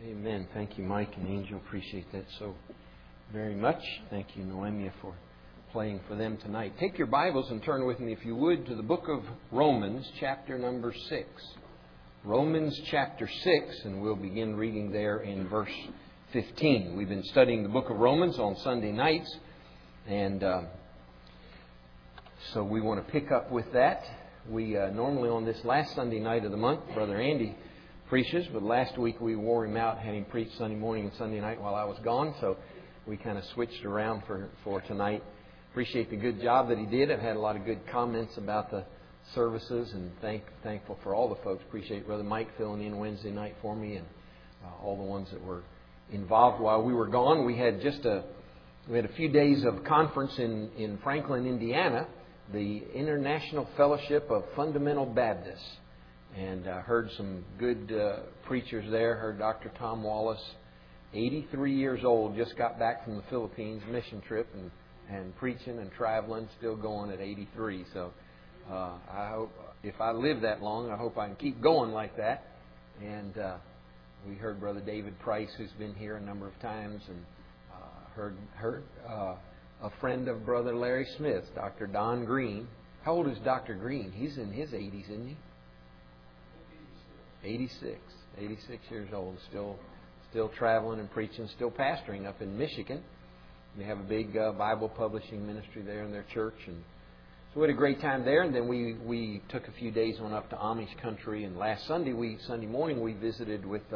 Amen. Thank you, Mike and Angel. Appreciate that so very much. Thank you, Noemia, for playing for them tonight. Take your Bibles and turn with me, if you would, to the book of Romans, chapter number 6. Romans chapter 6, and we'll begin reading there in verse 15. We've been studying the book of Romans on Sunday nights, and so we want to pick up with that. We normally on this last Sunday night of the month, Brother Andy preaches, but last week we wore him out, had him preach Sunday morning and Sunday night while I was gone, so we kind of switched around for tonight. Appreciate the good job that he did. I've had a lot of good comments about the services, and thankful for all the folks. Appreciate Brother Mike filling in Wednesday night for me, and all the ones that were involved while we were gone. We had a few days of conference in Franklin, Indiana, the International Fellowship of Fundamental Baptists. And I heard some good preachers there. Heard Dr. Tom Wallace, 83 years old, just got back from the Philippines mission trip and preaching and traveling, still going at 83. So I hope if I live that long, I hope I can keep going like that. And we heard Brother David Price, who's been here a number of times, and heard a friend of Brother Larry Smith, Dr. Don Green. How old is Dr. Green? He's in his 80s, isn't he? 86 years old, still traveling and preaching, still pastoring up in Michigan. They have a big Bible publishing ministry there in their church, and so we had a great time there. And then we took a few days on up to Amish country. And last Sunday morning we visited with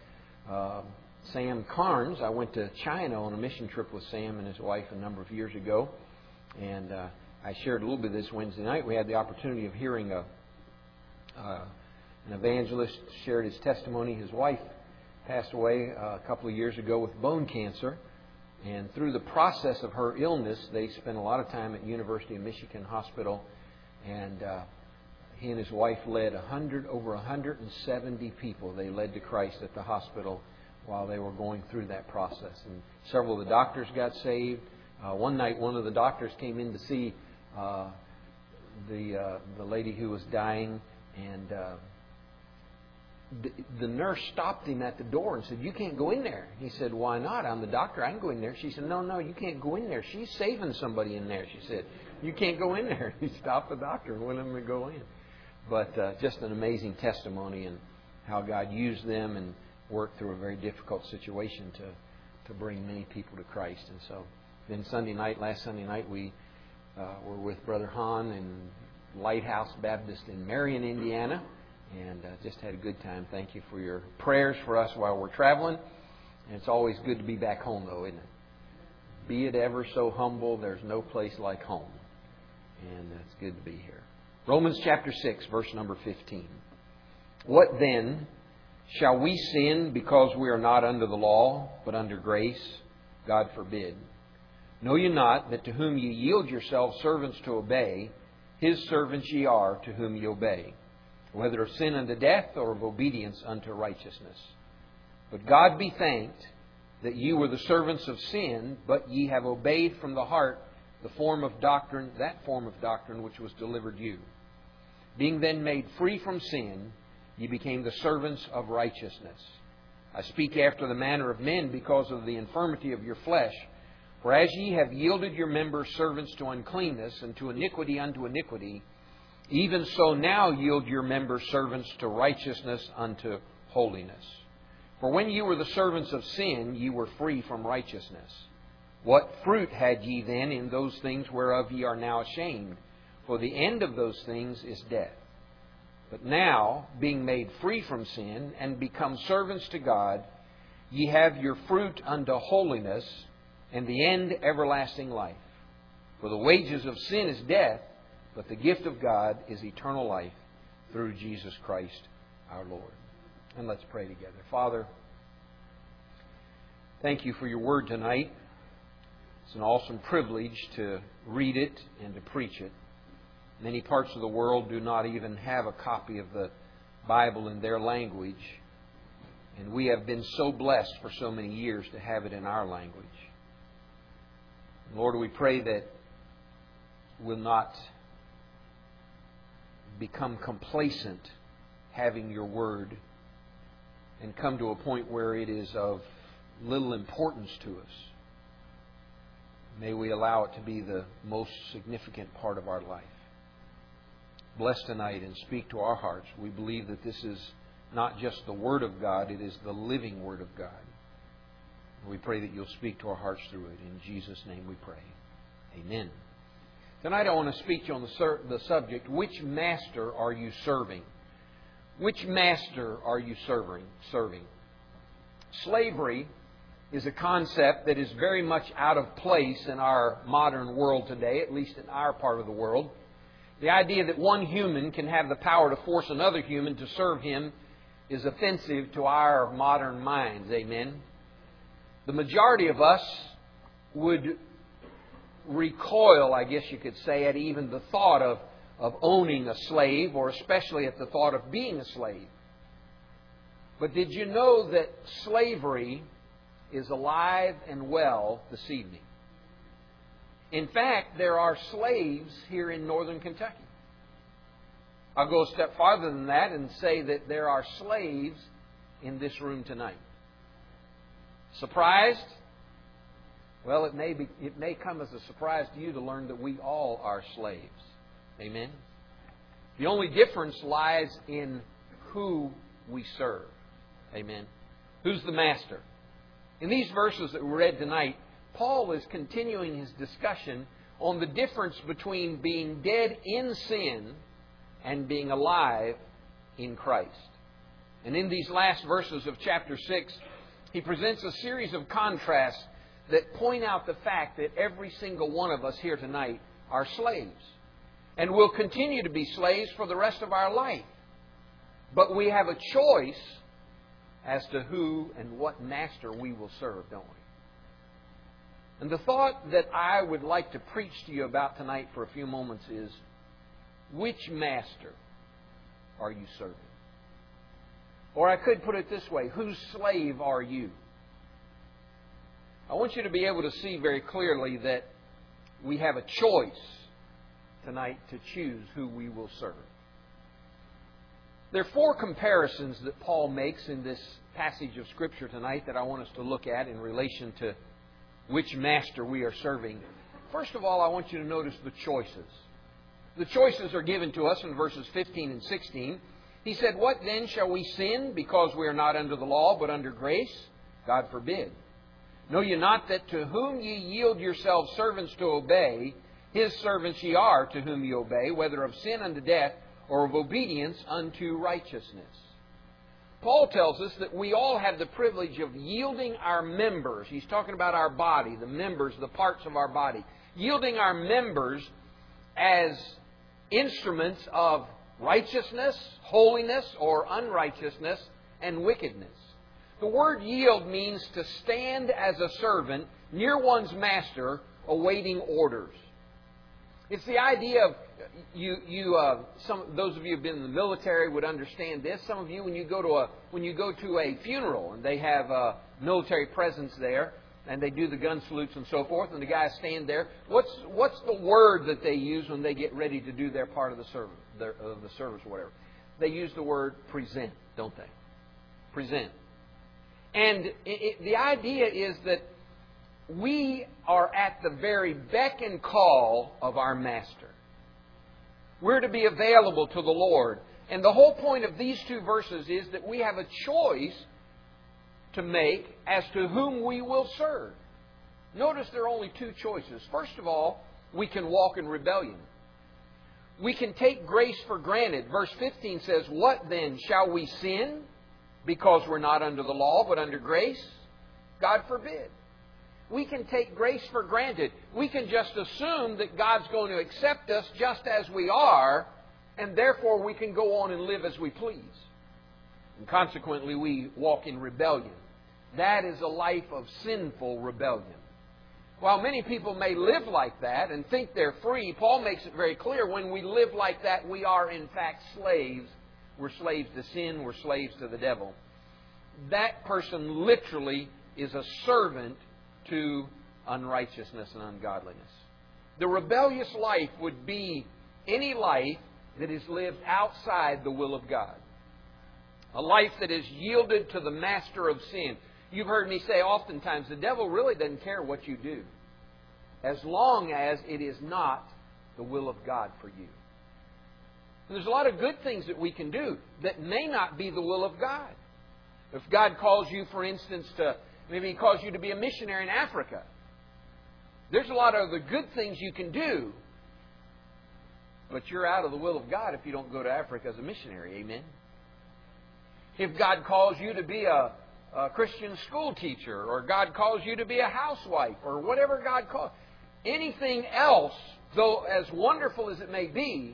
Sam Carnes. I went to China on a mission trip with Sam and his wife a number of years ago, and I shared a little bit of this Wednesday night. We had the opportunity of hearing an evangelist shared his testimony. His wife passed away a couple of years ago with bone cancer. And through the process of her illness, they spent a lot of time at University of Michigan Hospital. And he and his wife led over 170 people. They led to Christ at the hospital while they were going through that process. And several of the doctors got saved. One night, one of the doctors came in to see the lady who was dying, and the nurse stopped him at the door and said, "You can't go in there." He said, "Why not? I'm the doctor. I can go in there." She said, No, you can't go in there. She's saving somebody in there." She said, "You can't go in there." He stopped the doctor and wouldn't let him go in. But just an amazing testimony, and how God used them and worked through a very difficult situation to bring many people to Christ. And so then last Sunday night, we were with Brother Hahn in Lighthouse Baptist in Marion, Indiana. And just had a good time. Thank you for your prayers for us while we're traveling. And it's always good to be back home, though, isn't it? Be it ever so humble, there's no place like home. And it's good to be here. Romans chapter 6, verse number 15. What then? Shall we sin because we are not under the law, but under grace? God forbid. Know ye not that to whom ye yield yourselves servants to obey, His servants ye are to whom ye obey, whether of sin unto death or of obedience unto righteousness. But God be thanked that ye were the servants of sin, but ye have obeyed from the heart that form of doctrine which was delivered you. Being then made free from sin, ye became the servants of righteousness. I speak after the manner of men because of the infirmity of your flesh. For as ye have yielded your members servants to uncleanness, and to iniquity unto iniquity, even so now yield your members servants to righteousness unto holiness. For when ye were the servants of sin, ye were free from righteousness. What fruit had ye then in those things whereof ye are now ashamed? For the end of those things is death. But now, being made free from sin, and become servants to God, ye have your fruit unto holiness, and the end everlasting life. For the wages of sin is death, but the gift of God is eternal life through Jesus Christ our Lord. And let's pray together. Father, thank you for your word tonight. It's an awesome privilege to read it and to preach it. Many parts of the world do not even have a copy of the Bible in their language. And we have been so blessed for so many years to have it in our language. Lord, we pray that we'll not become complacent having your word and come to a point where it is of little importance to us. May we allow it to be the most significant part of our life. Bless tonight and speak to our hearts. We believe that this is not just the Word of God, it is the living Word of God. We pray that you'll speak to our hearts through it. In Jesus' name we pray. Amen. Tonight I want to speak to you on the subject, which master are you serving? Which master are you serving? Slavery is a concept that is very much out of place in our modern world today, at least in our part of the world. The idea that one human can have the power to force another human to serve him is offensive to our modern minds. Amen. The majority of us would recoil, I guess you could say, at even the thought of owning a slave, or especially at the thought of being a slave. But did you know that slavery is alive and well this evening? In fact, there are slaves here in northern Kentucky. I'll go a step farther than that and say that there are slaves in this room tonight. Surprised? Well, it may come as a surprise to you to learn that we all are slaves. Amen? The only difference lies in who we serve. Amen? Who's the master? In these verses that we read tonight, Paul is continuing his discussion on the difference between being dead in sin and being alive in Christ. And in these last verses of chapter 6, he presents a series of contrasts that point out the fact that every single one of us here tonight are slaves. And will continue to be slaves for the rest of our life. But we have a choice as to who and what master we will serve, don't we? And the thought that I would like to preach to you about tonight for a few moments is, which master are you serving? Or I could put it this way, whose slave are you? I want you to be able to see very clearly that we have a choice tonight to choose who we will serve. There are 4 comparisons that Paul makes in this passage of Scripture tonight that I want us to look at in relation to which master we are serving. First of all, I want you to notice the choices. The choices are given to us in verses 15 and 16. He said, "What then shall we sin because we are not under the law but under grace? God forbid. Know ye not that to whom ye yield yourselves servants to obey, His servants ye are to whom ye obey, whether of sin unto death or of obedience unto righteousness." Paul tells us that we all have the privilege of yielding our members. He's talking about our body, the members, the parts of our body. Yielding our members as instruments of righteousness, holiness, or unrighteousness, and wickedness. The word yield means to stand as a servant near one's master, awaiting orders. It's the idea of those of you who've been in the military would understand this. Some of you, when you go to a funeral and they have a military presence there, and they do the gun salutes and so forth, and the guys stand there, what's the word that they use when they get ready to do their part of the service, or whatever? They use the word present, don't they? Present. And the idea is that we are at the very beck and call of our Master. We're to be available to the Lord. And the whole point of these 2 verses is that we have a choice to make as to whom we will serve. Notice there are only 2 choices. First of all, we can walk in rebellion. We can take grace for granted. Verse 15 says, "What then? Shall we sin because we're not under the law but under grace? God forbid." We can take grace for granted. We can just assume that God's going to accept us just as we are, and therefore we can go on and live as we please. And consequently, we walk in rebellion. That is a life of sinful rebellion. While many people may live like that and think they're free, Paul makes it very clear when we live like that, we are in fact slaves. We're slaves to sin. We're slaves to the devil. That person literally is a servant to unrighteousness and ungodliness. The rebellious life would be any life that is lived outside the will of God. A life that is yielded to the master of sin. You've heard me say oftentimes, the devil really doesn't care what you do, as long as it is not the will of God for you. And there's a lot of good things that we can do that may not be the will of God. If God calls you, for instance, maybe He calls you to be a missionary in Africa, there's a lot of the good things you can do, but you're out of the will of God if you don't go to Africa as a missionary. Amen? If God calls you to be a Christian school teacher, or God calls you to be a housewife, or whatever God calls, anything else, though as wonderful as it may be,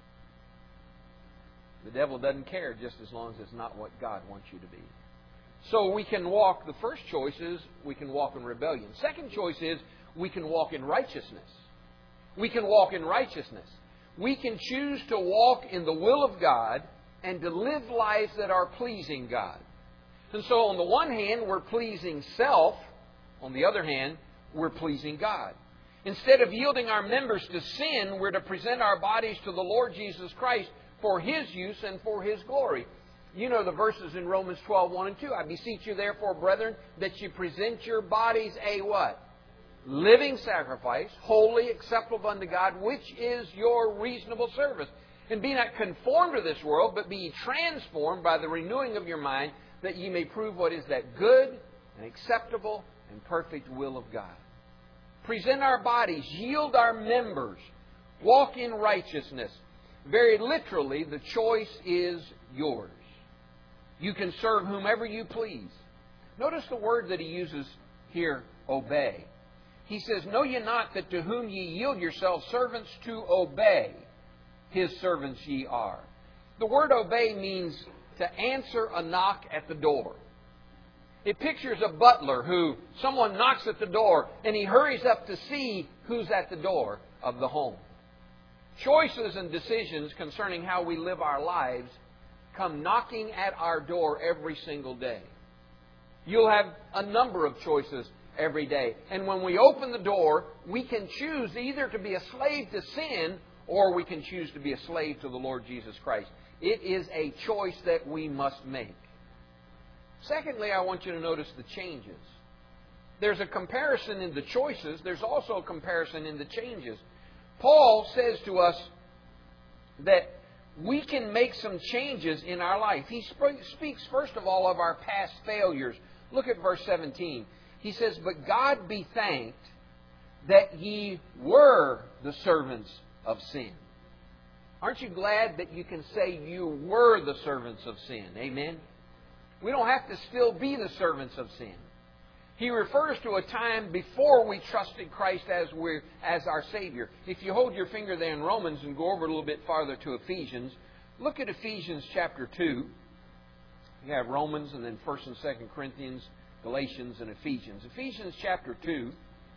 the devil doesn't care just as long as it's not what God wants you to be. So we can walk, the first choice is we can walk in rebellion. Second choice is we can walk in righteousness. We can walk in righteousness. We can choose to walk in the will of God and to live lives that are pleasing God. And so on the one hand, we're pleasing self. On the other hand, we're pleasing God. Instead of yielding our members to sin, we're to present our bodies to the Lord Jesus Christ for His use and for His glory. You know the verses in Romans 12, 1 and 2. I beseech you therefore, brethren, that you present your bodies a what? Living sacrifice, holy, acceptable unto God, which is your reasonable service. And be not conformed to this world, but be ye transformed by the renewing of your mind, that ye may prove what is that good and acceptable and perfect will of God. Present our bodies, yield our members, walk in righteousness. Very literally, the choice is yours. You can serve whomever you please. Notice the word that he uses here, obey. He says, know ye not that to whom ye yield yourselves servants to obey, His servants ye are. The word obey means to answer a knock at the door. It pictures a butler who, someone knocks at the door and he hurries up to see who's at the door of the home. Choices and decisions concerning how we live our lives come knocking at our door every single day. You'll have a number of choices every day. And when we open the door, we can choose either to be a slave to sin or we can choose to be a slave to the Lord Jesus Christ. It is a choice that we must make. Secondly, I want you to notice the changes. There's a comparison in the choices. There's also a comparison in the changes. Paul says to us that we can make some changes in our life. He speaks first of all of our past failures. Look at verse 17. He says, but God be thanked that ye were the servants of sin. Aren't you glad that you can say you were the servants of sin? Amen? We don't have to still be the servants of sin. He refers to a time before we trusted Christ as our Savior. If you hold your finger there in Romans and go over a little bit farther to Ephesians, look at Ephesians chapter 2. You have Romans and then 1st and 2nd Corinthians, Galatians and Ephesians. Ephesians chapter 2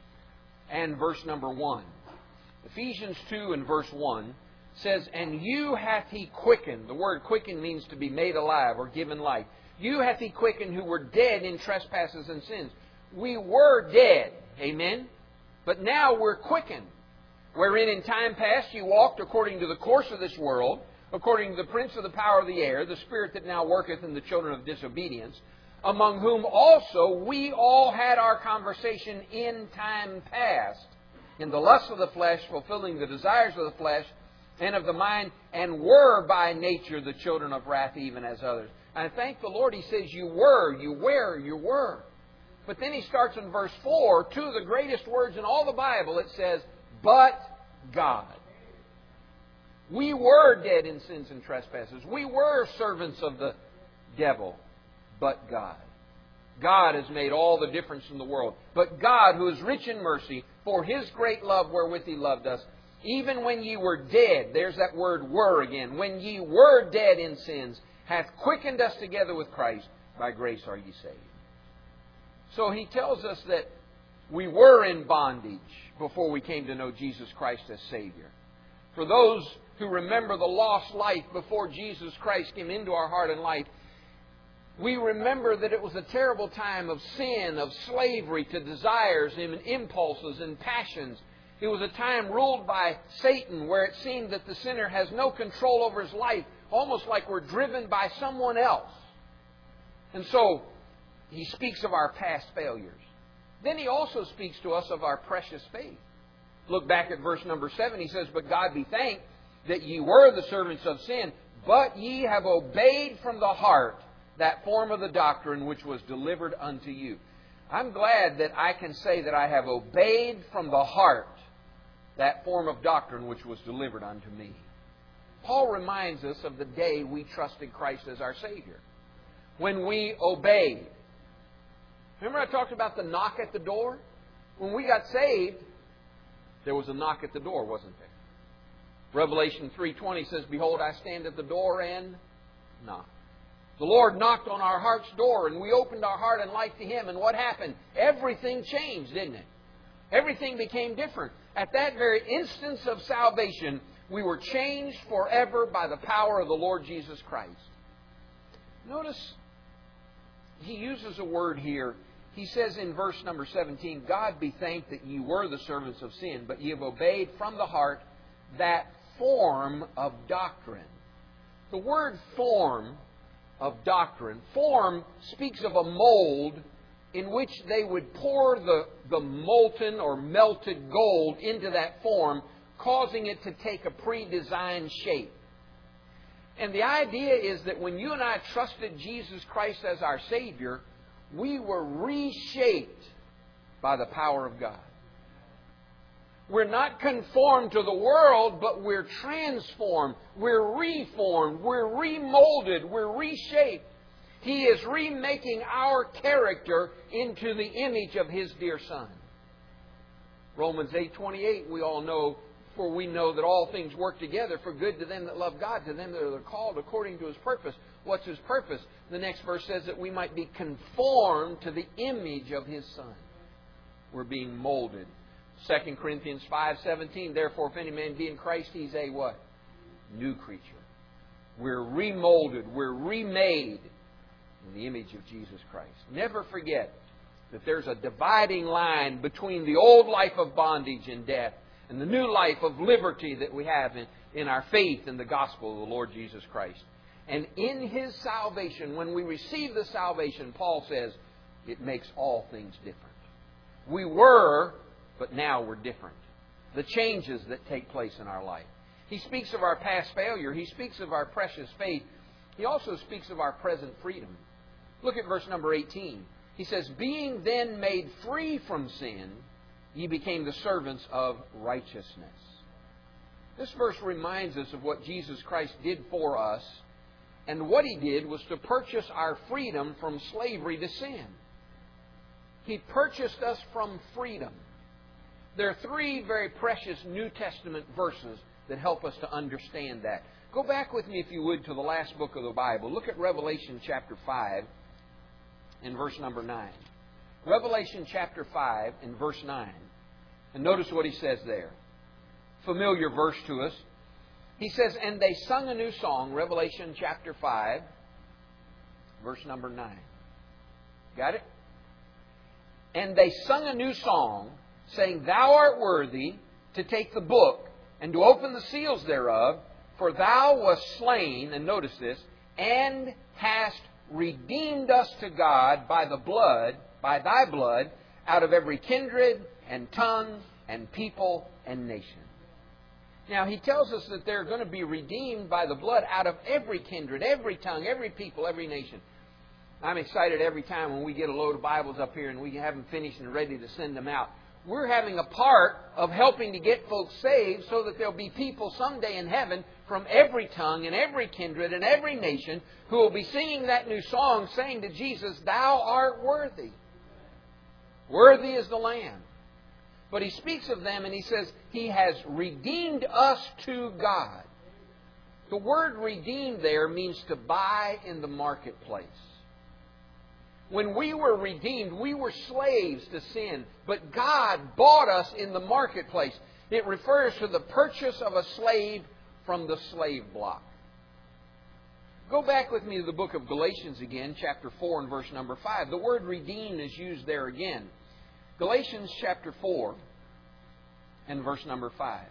and verse number 1. Ephesians 2 and verse 1 says, and you hath He quickened. The word quicken means to be made alive or given life. You hath He quickened who were dead in trespasses and sins. We were dead. Amen? But now we're quickened. Wherein in time past you walked according to the course of this world, according to the prince of the power of the air, the spirit that now worketh in the children of disobedience, among whom also we all had our conversation in time past, in the lust of the flesh, fulfilling the desires of the flesh and of the mind, and were by nature the children of wrath, even as others. And I thank the Lord, He says, you were, you were, you were. But then He starts in verse 4, two of the greatest words in all the Bible. It says, but God. We were dead in sins and trespasses. We were servants of the devil. But God. God has made all the difference in the world. But God, who is rich in mercy, for His great love wherewith He loved us, even when ye were dead, there's that word were again, when ye were dead in sins, hath quickened us together with Christ. By grace are ye saved. So He tells us that we were in bondage before we came to know Jesus Christ as Savior. For those who remember the lost life before Jesus Christ came into our heart and life, we remember that it was a terrible time of sin, of slavery to desires and impulses and passions. It was a time ruled by Satan, where it seemed that the sinner has no control over his life, almost like we're driven by someone else. And so, he speaks of our past failures. Then he also speaks to us of our precious faith. Look back at verse number 7. He says, "But God be thanked that ye were the servants of sin, but ye have obeyed from the heart that form of the doctrine which was delivered unto you." I'm glad that I can say that I have obeyed from the heart that form of doctrine which was delivered unto me. Paul reminds us of the day we trusted Christ as our Savior. When we obeyed. Remember I talked about the knock at the door? When we got saved, there was a knock at the door, wasn't there? Revelation 3:20 says, "Behold, I stand at the door and knock." The Lord knocked on our heart's door, and we opened our heart and life to Him. And what happened? Everything changed, didn't it? Everything became different. At that very instance of salvation, we were changed forever by the power of the Lord Jesus Christ. Notice, he uses a word here. He says in verse number 17, "God be thanked that ye were the servants of sin, but ye have obeyed from the heart that form of doctrine." The word form of doctrine, form speaks of a mold in which they would pour the molten or melted gold into that form, causing it to take a pre-designed shape. And the idea is that when you and I trusted Jesus Christ as our Savior, we were reshaped by the power of God. We're not conformed to the world, but we're transformed. We're reformed. We're remolded. We're reshaped. He is remaking our character into the image of His dear Son. Romans 8:28, we all know, "For we know that all things work together for good to them that love God, to them that are called according to His purpose." What's His purpose? The next verse says that we might be conformed to the image of His Son. We're being molded. 2 Corinthians 5:17, "Therefore, if any man be in Christ, he's a" what? New creature. We're remolded. We're remade in the image of Jesus Christ. Never forget that there's a dividing line between the old life of bondage and death and the new life of liberty that we have in our faith in the gospel of the Lord Jesus Christ. And in His salvation, when we receive the salvation, Paul says, it makes all things different. We were, but now we're different. The changes that take place in our life. He speaks of our past failure. He speaks of our precious faith. He also speaks of our present freedom. Look at verse number 18. He says, "Being then made free from sin, ye became the servants of righteousness." This verse reminds us of what Jesus Christ did for us. And what He did was to purchase our freedom from slavery to sin. He purchased us from freedom. There are 3 very precious New Testament verses that help us to understand that. Go back with me, if you would, to the last book of the Bible. Look at Revelation chapter 5 and verse number 9. Revelation chapter 5 and verse 9. And notice what he says there. Familiar verse to us. He says, "And they sung a new song," Revelation chapter 5, verse number 9. Got it? "And they sung a new song, saying, Thou art worthy to take the book and to open the seals thereof, for Thou wast slain," and notice this, "and hast redeemed us to God by Thy blood, out of every kindred and tongue and people and nation." Now, he tells us that they're going to be redeemed by the blood out of every kindred, every tongue, every people, every nation. I'm excited every time when we get a load of Bibles up here and we have them finished and ready to send them out. We're having a part of helping to get folks saved so that there'll be people someday in heaven from every tongue and every kindred and every nation who will be singing that new song, saying to Jesus, "Thou art worthy. Worthy is the Lamb." But he speaks of them and he says, He has redeemed us to God. The word redeemed there means to buy in the marketplace. When we were redeemed, we were slaves to sin, but God bought us in the marketplace. It refers to the purchase of a slave from the slave block. Go back with me to the book of Galatians again, chapter 4 and verse number 5. The word redeemed is used there again. Galatians chapter 4 and verse number 5.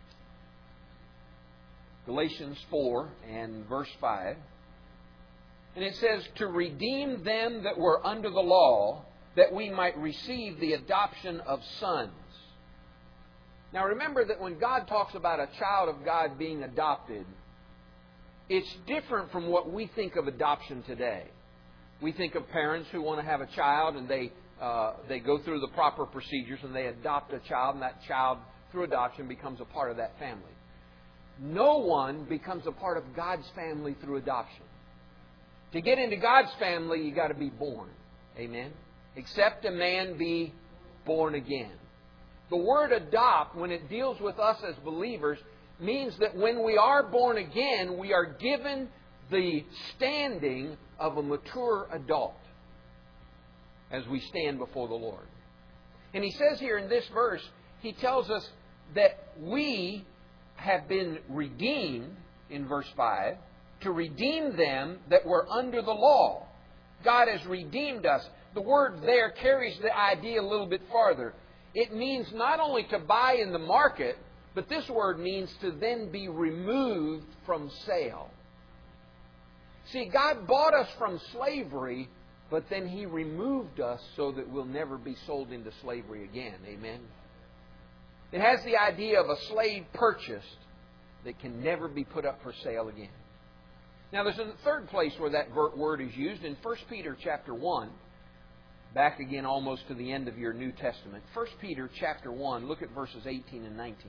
Galatians 4 and verse 5. And it says, to redeem them that were under the law, that we might receive the adoption of sons. Now remember that when God talks about a child of God being adopted, it's different from what we think of adoption today. We think of parents who want to have a child and they go through the proper procedures and they adopt a child, and that child, through adoption, becomes a part of that family. No one becomes a part of God's family through adoption. To get into God's family, you've got to be born. Amen? Except a man be born again. The word adopt, when it deals with us as believers, means that when we are born again, we are given the standing of a mature adult as we stand before the Lord. And He says here in this verse, He tells us that we have been redeemed, in verse 5, to redeem them that were under the law. God has redeemed us. The word there carries the idea a little bit farther. It means not only to buy in the market, but this word means to then be removed from sale. See, God bought us from slavery, but then He removed us so that we'll never be sold into slavery again. Amen? It has the idea of a slave purchased that can never be put up for sale again. Now, there's a third place where that word is used in 1 Peter chapter 1. Back again almost to the end of your New Testament. 1 Peter chapter 1, look at verses 18 and 19.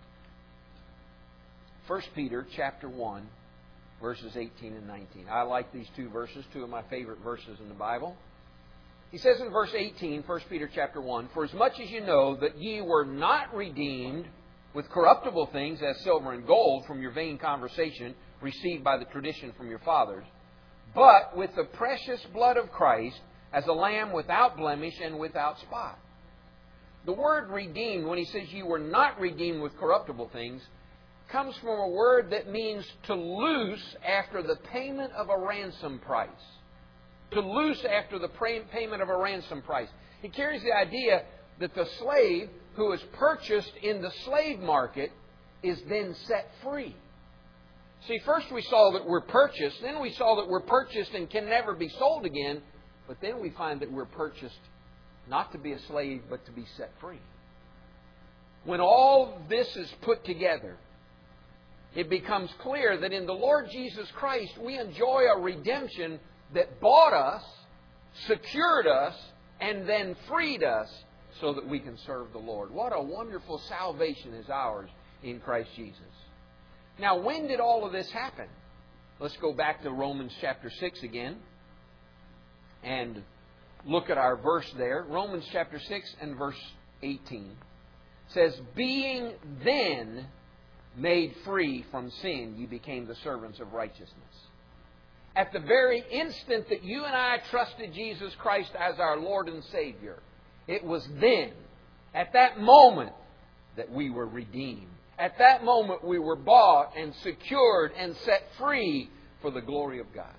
1 Peter chapter 1, verses 18 and 19. I like these two verses, two of my favorite verses in the Bible. He says in verse 18, 1 Peter chapter 1, "For as much as you know that ye were not redeemed with corruptible things as silver and gold from your vain conversation received by the tradition from your fathers, but with the precious blood of Christ, as a lamb without blemish and without spot." The word redeemed, when he says you were not redeemed with corruptible things, comes from a word that means to loose after the payment of a ransom price. To loose after the payment of a ransom price. It carries the idea that the slave who is purchased in the slave market is then set free. See, first we saw that we're purchased, then we saw that we're purchased and can never be sold again. But then we find that we're purchased not to be a slave, but to be set free. When all this is put together, it becomes clear that in the Lord Jesus Christ, we enjoy a redemption that bought us, secured us, and then freed us so that we can serve the Lord. What a wonderful salvation is ours in Christ Jesus. Now, when did all of this happen? Let's go back to Romans chapter 6 again. And look at our verse there. Romans chapter 6 and verse 18 says, "Being then made free from sin, you became the servants of righteousness." At the very instant that you and I trusted Jesus Christ as our Lord and Savior, it was then, at that moment, that we were redeemed. At that moment we were bought and secured and set free for the glory of God.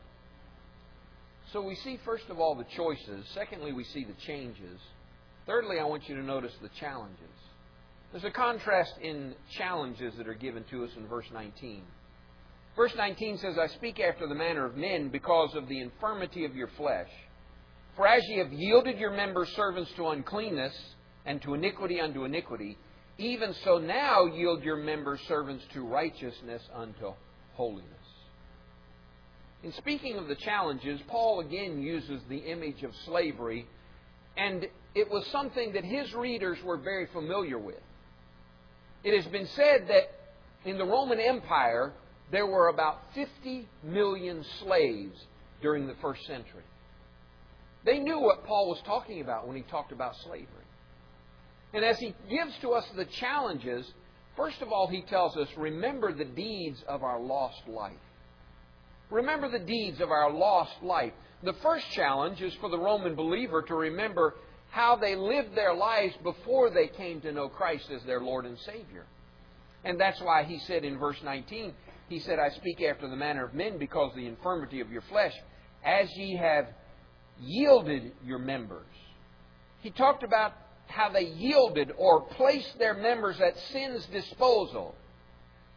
So we see, first of all, the choices. Secondly, we see the changes. Thirdly, I want you to notice the challenges. There's a contrast in challenges that are given to us in verse 19. Verse 19 says, "I speak after the manner of men because of the infirmity of your flesh. For as ye have yielded your members servants to uncleanness and to iniquity unto iniquity, even so now yield your members servants to righteousness unto holiness." In speaking of the challenges, Paul again uses the image of slavery, and it was something that his readers were very familiar with. It has been said that in the Roman Empire, there were about 50 million slaves during the first century. They knew what Paul was talking about when he talked about slavery. And as he gives to us the challenges, first of all, he tells us, remember the deeds of our lost life. Remember the deeds of our lost life. The first challenge is for the Roman believer to remember how they lived their lives before they came to know Christ as their Lord and Savior. And that's why he said in verse 19, he said, "I speak after the manner of men because of the infirmity of your flesh, as ye have yielded your members." He talked about how they yielded or placed their members at sin's disposal.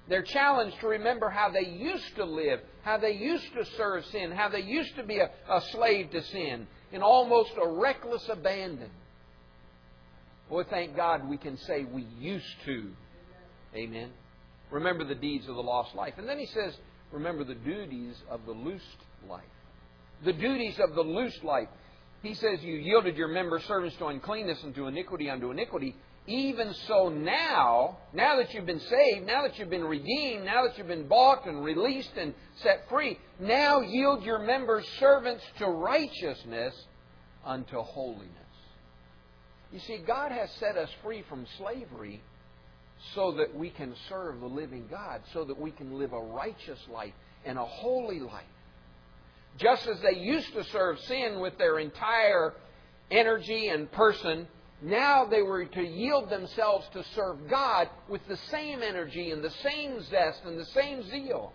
They're challenged to remember how they used to live, how they used to serve sin, how they used to be a slave to sin, in almost a reckless abandon. Boy, thank God we can say we used to. Amen. Remember the deeds of the lost life. And then he says, remember the duties of the loosed life. The duties of the loosed life. He says, you yielded your members servants to uncleanness and to iniquity unto iniquity. Even so now that you've been saved, now that you've been redeemed, now that you've been bought and released and set free, now yield your members servants to righteousness unto holiness. You see, God has set us free from slavery so that we can serve the living God, so that we can live a righteous life and a holy life. Just as they used to serve sin with their entire energy and person, now they were to yield themselves to serve God with the same energy and the same zest and the same zeal.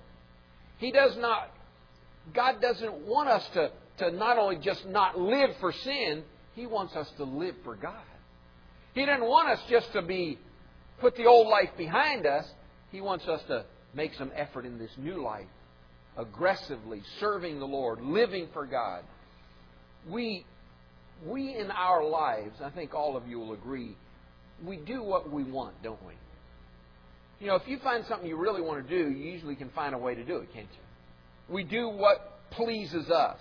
God doesn't want us to not only just not live for sin, He wants us to live for God. He doesn't want us just to put the old life behind us. He wants us to make some effort in this new life, aggressively serving the Lord, living for God. We in our lives, I think all of you will agree, we do what we want, don't we? You know, if you find something you really want to do, you usually can find a way to do it, can't you? We do what pleases us.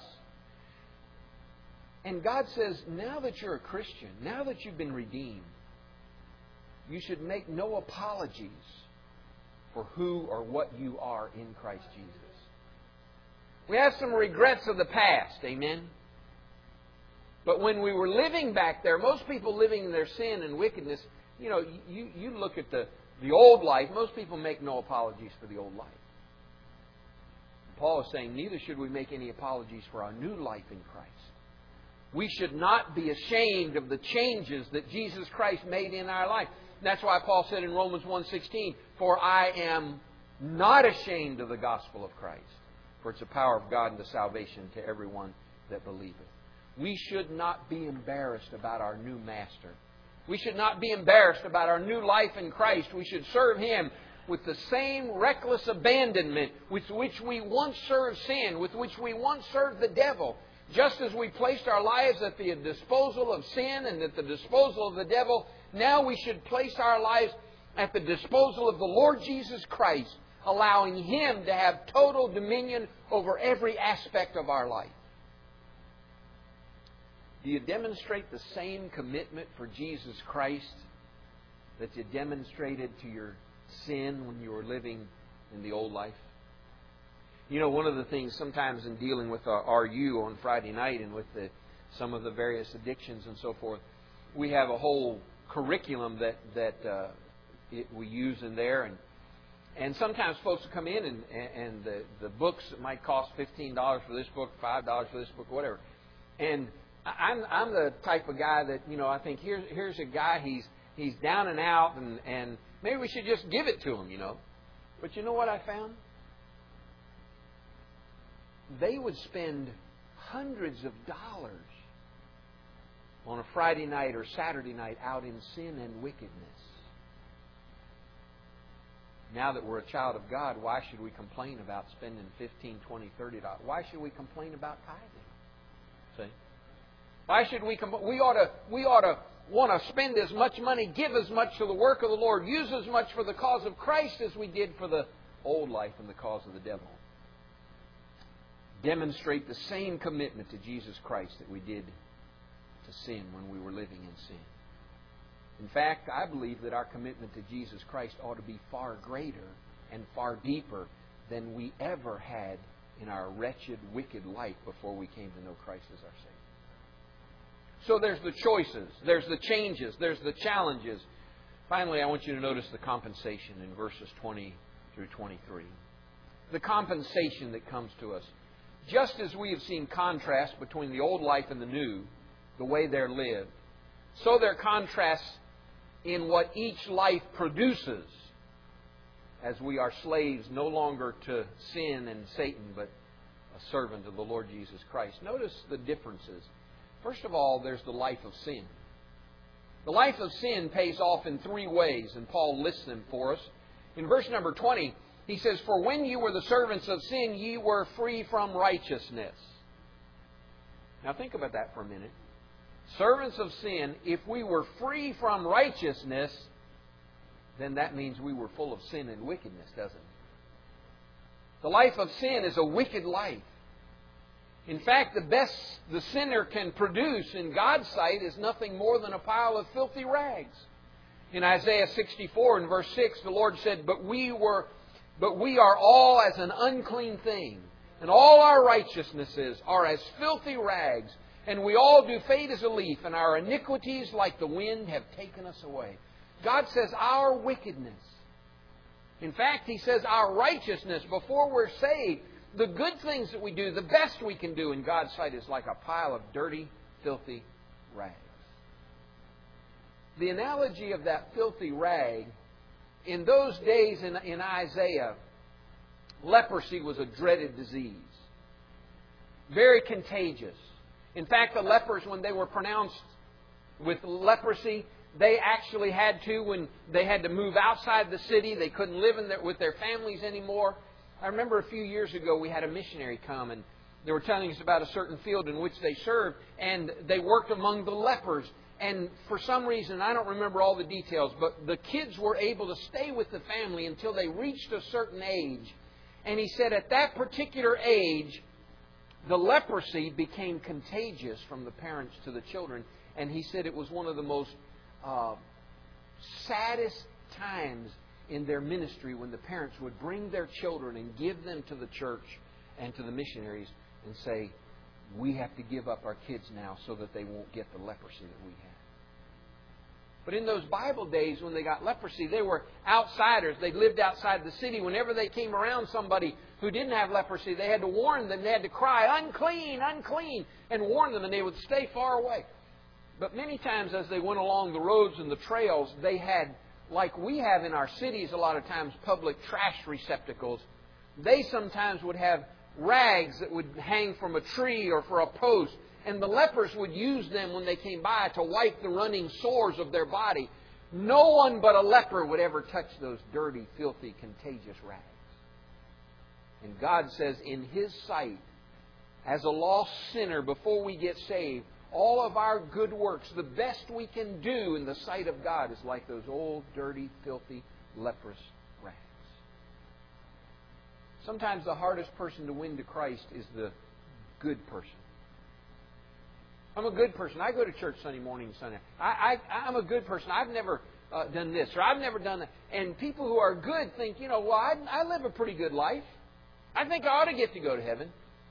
And God says, now that you're a Christian, now that you've been redeemed, you should make no apologies for who or what you are in Christ Jesus. We have some regrets of the past, amen? But when we were living back there, most people living in their sin and wickedness, you know, you look at the old life, most people make no apologies for the old life. Paul is saying, neither should we make any apologies for our new life in Christ. We should not be ashamed of the changes that Jesus Christ made in our life. And that's why Paul said in Romans 1:16, for I am not ashamed of the gospel of Christ, for it's the power of God unto salvation to everyone that believeth. We should not be embarrassed about our new master. We should not be embarrassed about our new life in Christ. We should serve Him with the same reckless abandonment with which we once served sin, with which we once served the devil. Just as we placed our lives at the disposal of sin and at the disposal of the devil, now we should place our lives at the disposal of the Lord Jesus Christ, allowing Him to have total dominion over every aspect of our life. Do you demonstrate the same commitment for Jesus Christ that you demonstrated to your sin when you were living in the old life? You know, one of the things sometimes in dealing with RU on Friday night and with some of the various addictions and so forth, we have a whole curriculum that we use in there. And sometimes folks will come in and the books might cost $15 for this book, $5 for this book, whatever. And I'm the type of guy that, you know, I think here's a guy, he's down and out, and maybe we should just give it to him, you know. But you know what I found? They would spend hundreds of dollars on a Friday night or Saturday night out in sin and wickedness. Now that we're a child of God, why should we complain about spending $15, $20, $30? Why should we complain about tithing? See? Why should we we ought to want to spend as much money, give as much to the work of the Lord, use as much for the cause of Christ as we did for the old life and the cause of the devil. Demonstrate the same commitment to Jesus Christ that we did to sin when we were living in sin. In fact, I believe that our commitment to Jesus Christ ought to be far greater and far deeper than we ever had in our wretched, wicked life before we came to know Christ as our Savior. So there's the choices, there's the changes, there's the challenges. Finally, I want you to notice the compensation in verses 20 through 23. The compensation that comes to us. Just as we have seen contrast between the old life and the new, the way they're lived, so there are contrasts in what each life produces as we are slaves no longer to sin and Satan, but a servant of the Lord Jesus Christ. Notice the differences. First of all, there's the life of sin. The life of sin pays off in three ways, and Paul lists them for us. In verse number 20, he says, "For when you were the servants of sin, ye were free from righteousness." Now think about that for a minute. Servants of sin, if we were free from righteousness, then that means we were full of sin and wickedness, doesn't it? The life of sin is a wicked life. In fact, the best the sinner can produce in God's sight is nothing more than a pile of filthy rags. In Isaiah 64 and verse 6, the Lord said, But we are all as an unclean thing, and all our righteousnesses are as filthy rags, and we all do fade as a leaf, and our iniquities like the wind have taken us away. God says our wickedness. In fact, He says our righteousness before we're saved, the good things that we do, the best we can do in God's sight is like a pile of dirty, filthy rags. The analogy of that filthy rag, in those days in Isaiah, leprosy was a dreaded disease. Very contagious. In fact, the lepers, when they were pronounced with leprosy, they actually had to, when they had to move outside the city, they couldn't live with their families anymore. I remember a few years ago we had a missionary come, and they were telling us about a certain field in which they served, and they worked among the lepers. And for some reason, I don't remember all the details, but the kids were able to stay with the family until they reached a certain age. And he said at that particular age, the leprosy became contagious from the parents to the children. And he said it was one of the most saddest times in their ministry when the parents would bring their children and give them to the church and to the missionaries and say, we have to give up our kids now so that they won't get the leprosy that we have. But in those Bible days when they got leprosy, they were outsiders. They lived outside the city. Whenever they came around somebody who didn't have leprosy, they had to warn them. They had to cry, unclean, unclean, and warn them, and they would stay far away. But many times as they went along the roads and the trails, they had, like we have in our cities a lot of times, public trash receptacles. They sometimes would have rags that would hang from a tree or for a post. And the lepers would use them when they came by to wipe the running sores of their body. No one but a leper would ever touch those dirty, filthy, contagious rags. And God says in His sight, as a lost sinner before we get saved, all of our good works, the best we can do in the sight of God is like those old, dirty, filthy, leprous rags. Sometimes the hardest person to win to Christ is the good person. I'm a good person. I go to church Sunday morning and Sunday. I'm a good person. I've never done this or I've never done that. And people who are good think, well, I live a pretty good life. I think I ought to get to go to heaven.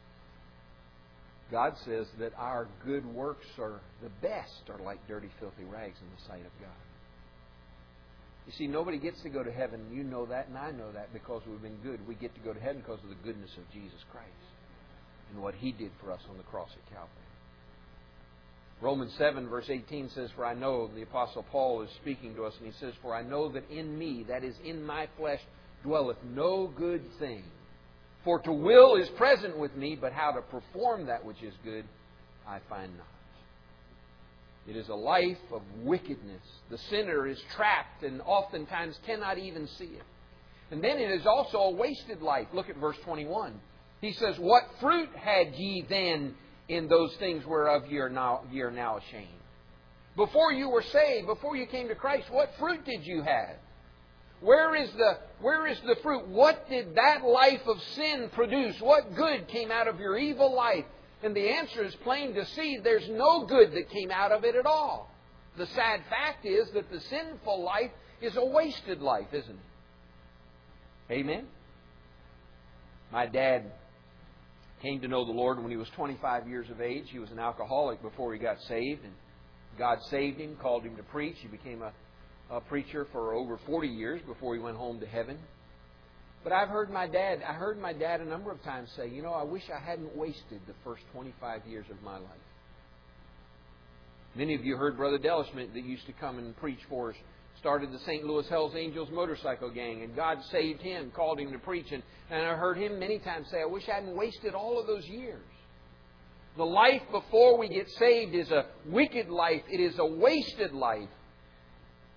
God says that our good works are the best, are like dirty, filthy rags in the sight of God. You see, nobody gets to go to heaven. You know that, and I know that because we've been good. We get to go to heaven because of the goodness of Jesus Christ and what He did for us on the cross at Calvary. Romans 7 verse 18 says, For I know, the Apostle Paul is speaking to us, and he says, For I know that in me, that is in my flesh, dwelleth no good thing. For to will is present with me, but how to perform that which is good, I find not. It is a life of wickedness. The sinner is trapped and oftentimes cannot even see it. And then it is also a wasted life. Look at verse 21. He says, What fruit had ye then in those things whereof ye are now ashamed? Before you were saved, before you came to Christ, what fruit did you have? Where is the fruit? What did that life of sin produce? What good came out of your evil life? And the answer is plain to see. There's no good that came out of it at all. The sad fact is that the sinful life is a wasted life, isn't it? Amen? My dad came to know the Lord when he was 25 years of age. He was an alcoholic before he got saved. And God saved him, called him to preach. He became a preacher for over 40 years before he went home to heaven. But I heard my dad a number of times say, I wish I hadn't wasted the first 25 years of my life. Many of you heard Brother Dellishman that used to come and preach for us, started the St. Louis Hells Angels motorcycle gang, and God saved him, called him to preach. And I heard him many times say, I wish I hadn't wasted all of those years. The life before we get saved is a wicked life. It is a wasted life.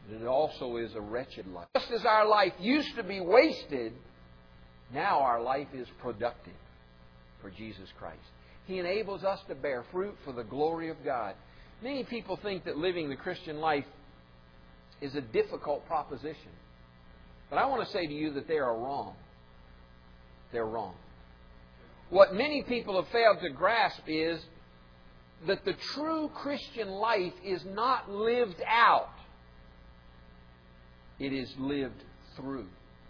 It also is a wretched life. Just as our life used to be wasted, now our life is productive for Jesus Christ. He enables us to bear fruit for the glory of God. Many people think that living the Christian life is a difficult proposition. But I want to say to you that they are wrong. They're wrong. What many people have failed to grasp is that the true Christian life is not lived out. It is lived through.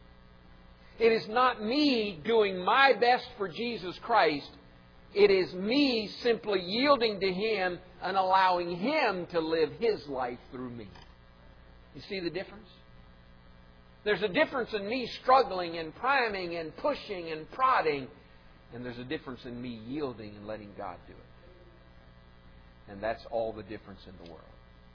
It is not me doing my best for Jesus Christ. It is me simply yielding to Him and allowing Him to live His life through me. You see the difference? There's a difference in me struggling and priming and pushing and prodding, and there's a difference in me yielding and letting God do it. And that's all the difference in the world.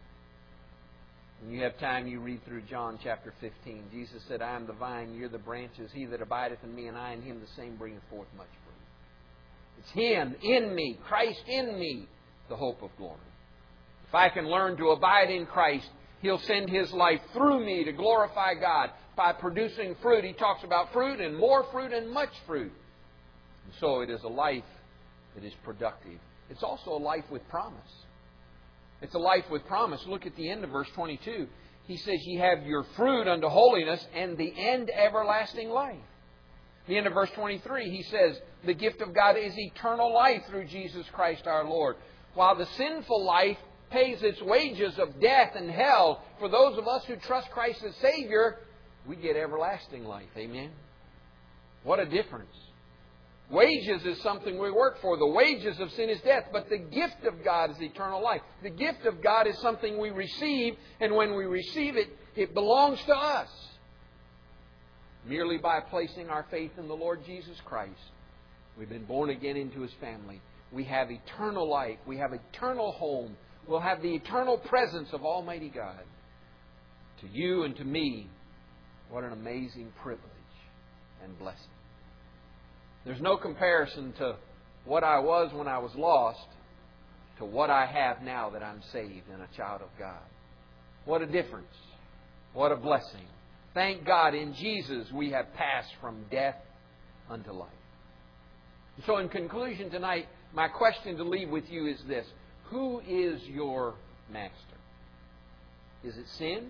When you have time, you read through John chapter 15. Jesus said, I am the vine, you're the branches. He that abideth in me, and I in him, the same bringeth forth much fruit. It's Him in me, Christ in me, the hope of glory. If I can learn to abide in Christ, He'll send His life through me to glorify God by producing fruit. He talks about fruit and more fruit and much fruit. And so it is a life that is productive. It's also a life with promise. It's a life with promise. Look at the end of verse 22. He says, ye have your fruit unto holiness, and the end everlasting life. The end of verse 23, he says, the gift of God is eternal life through Jesus Christ our Lord. While the sinful life pays its wages of death and hell, for those of us who trust Christ as Savior, we get everlasting life. Amen? What a difference. Wages is something we work for. The wages of sin is death. But the gift of God is eternal life. The gift of God is something we receive. And when we receive it, it belongs to us. Merely by placing our faith in the Lord Jesus Christ, we've been born again into His family. We have eternal life. We have eternal home. We'll have the eternal presence of Almighty God. To you and to me, what an amazing privilege and blessing. There's no comparison to what I was when I was lost to what I have now that I'm saved and a child of God. What a difference. What a blessing. Thank God in Jesus we have passed from death unto life. So in conclusion tonight, my question to leave with you is this. Who is your master? Is it sin?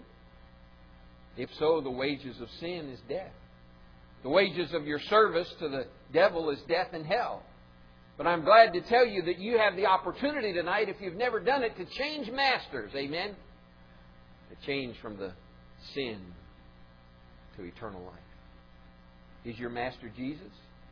If so, the wages of sin is death. The wages of your service to the devil is death and hell. But I'm glad to tell you that you have the opportunity tonight, if you've never done it, to change masters. Amen? To change from the sin to eternal life. Is your master Jesus?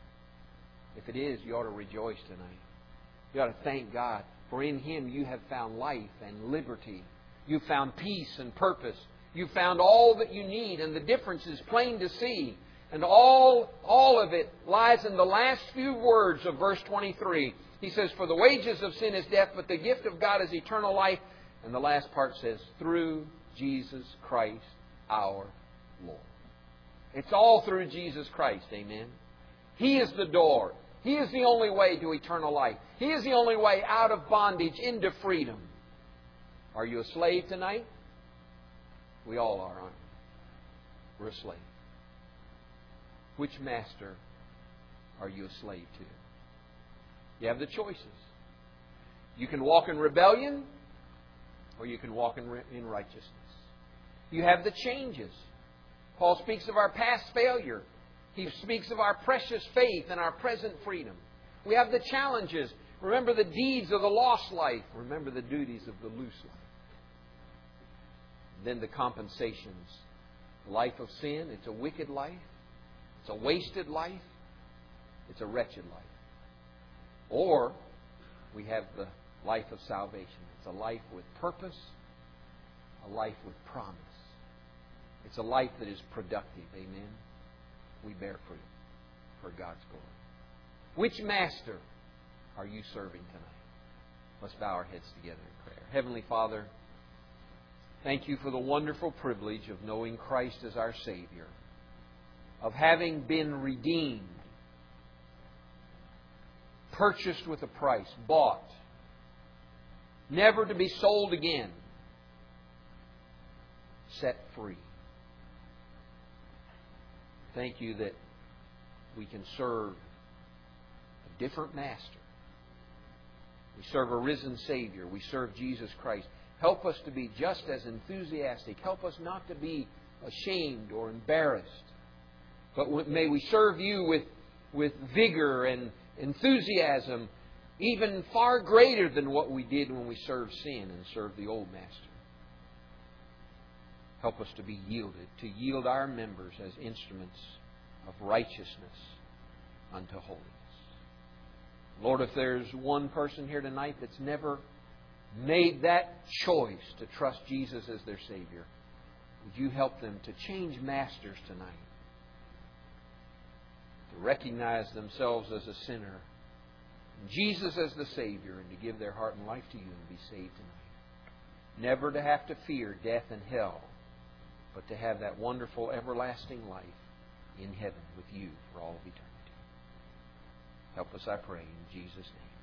If it is, you ought to rejoice tonight. You ought to thank God. For in Him you have found life and liberty. You've found peace and purpose. You've found all that you need. And the difference is plain to see. And all of it lies in the last few words of verse 23. He says, for the wages of sin is death, but the gift of God is eternal life. And the last part says, through Jesus Christ our Lord. It's all through Jesus Christ. Amen. He is the door. He is the only way to eternal life. He is the only way out of bondage into freedom. Are you a slave tonight? We all are, aren't we? We're a slave. Which master are you a slave to? You have the choices. You can walk in rebellion, or you can walk in righteousness. You have the changes. Paul speaks of our past failure. He speaks of our precious faith and our present freedom. We have the challenges. Remember the deeds of the lost life. Remember the duties of the loose life. Then the compensations. Life of sin, it's a wicked life. It's a wasted life. It's a wretched life. Or we have the life of salvation. It's a life with purpose, a life with promise. It's a life that is productive. Amen. We bear fruit for God's glory. Which master are you serving tonight? Let's bow our heads together in prayer. Heavenly Father, thank You for the wonderful privilege of knowing Christ as our Savior, of having been redeemed, purchased with a price, bought, never to be sold again, set free. Thank You that we can serve a different Master. We serve a risen Savior. We serve Jesus Christ. Help us to be just as enthusiastic. Help us not to be ashamed or embarrassed. But may we serve You with vigor and enthusiasm, even far greater than what we did when we served sin and served the old master. Help us to be yielded, to yield our members as instruments of righteousness unto holiness. Lord, if there's one person here tonight that's never made that choice to trust Jesus as their Savior, would You help them to change masters tonight, to recognize themselves as a sinner, and Jesus as the Savior, and to give their heart and life to You and be saved tonight. Never to have to fear death and hell, but to have that wonderful everlasting life in heaven with You for all of eternity. Help us, I pray, in Jesus' name.